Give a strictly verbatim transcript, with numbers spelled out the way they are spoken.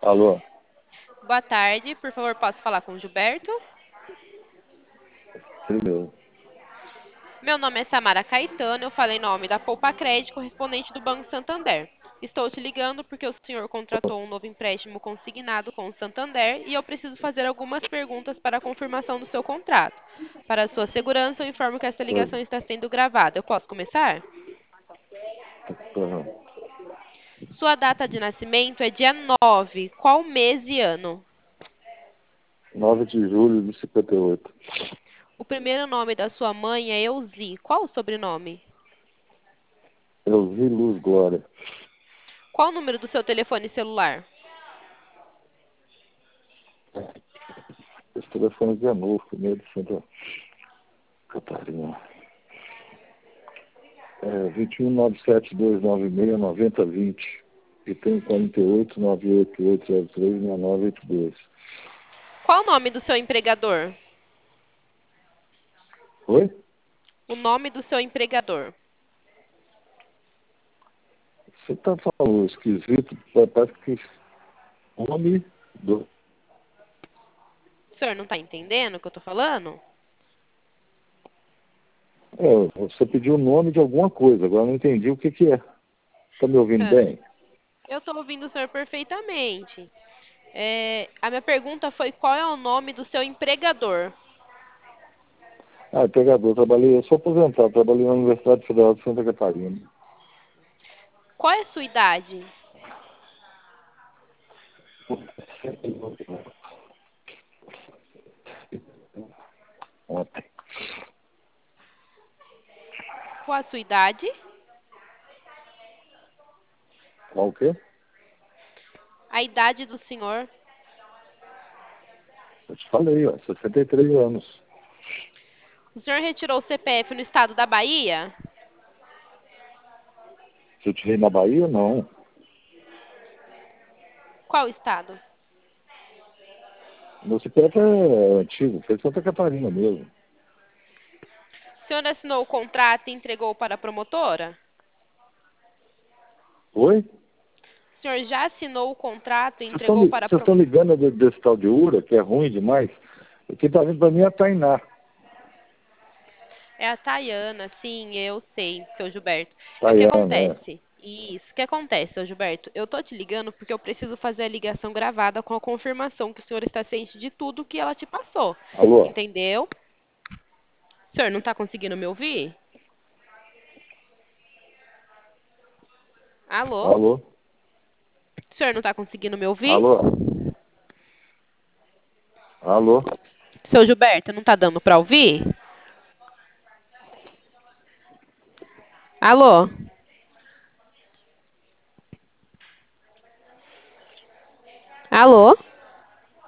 Alô? Boa tarde, por favor, posso falar com o Gilberto? Ele mesmo. Meu nome é Samara Caetano, eu falo em nome da Poupa Crédito, correspondente do Banco Santander. Estou te ligando porque o senhor contratou um novo empréstimo consignado com o Santander e eu preciso fazer algumas perguntas para a confirmação do seu contrato. Para a sua segurança, eu informo que esta Oi. ligação está sendo gravada. Eu posso começar? Aham. Sua data de nascimento é dia nove. Qual mês e ano? nove de julho de cinquenta e oito. O primeiro nome da sua mãe é Euzi. Qual o sobrenome? Eu vi Luz Glória. Qual o número do seu telefone celular? Esse telefone aqui é novo, primeiro de Santa Catarina. É vinte e um, nove sete dois nove seis, noventa vinte. E tem quarenta e oito, nove oito oito zero três, sessenta e nove oitenta e dois. Qual o nome do seu empregador? Oi? O nome do seu empregador. Você tá falando esquisito, parece que nome do... O senhor não está entendendo o que eu estou falando? É, você pediu o nome de alguma coisa, agora eu não entendi o que que é. Tá me ouvindo bem? Eu estou ouvindo o senhor perfeitamente. É, a minha pergunta foi qual é o nome do seu empregador? Ah, pegador, trabalhei, eu sou aposentado, trabalhei na Universidade Federal de Santa Catarina. Qual é a sua idade? Ontem. Qual a sua idade? Qual o quê? A idade do senhor? Eu te falei, ó, sessenta e três anos. O senhor retirou o C P F no estado da Bahia? Se eu tirei na Bahia, não. Qual estado? Meu C P F é antigo, foi Santa Catarina mesmo. O senhor assinou o contrato e entregou para a promotora? Oi? O senhor já assinou o contrato e Vocês estão entregou li- para a vocês promotora? estão ligando de- desse tal de URA, que é ruim demais? Quem tá vindo pra mim é a Tainá. É a Tayana, sim, eu sei, seu Gilberto. É o que Tayana, é. acontece? Isso, o que acontece, seu Gilberto? Eu tô te ligando porque eu preciso fazer a ligação gravada com a confirmação que o senhor está ciente de tudo que ela te passou. Alô? Entendeu? O senhor não está conseguindo me ouvir? Alô? Alô? O senhor não está conseguindo me ouvir? Alô? Alô? Seu Gilberto, não está dando para ouvir? Alô? Alô?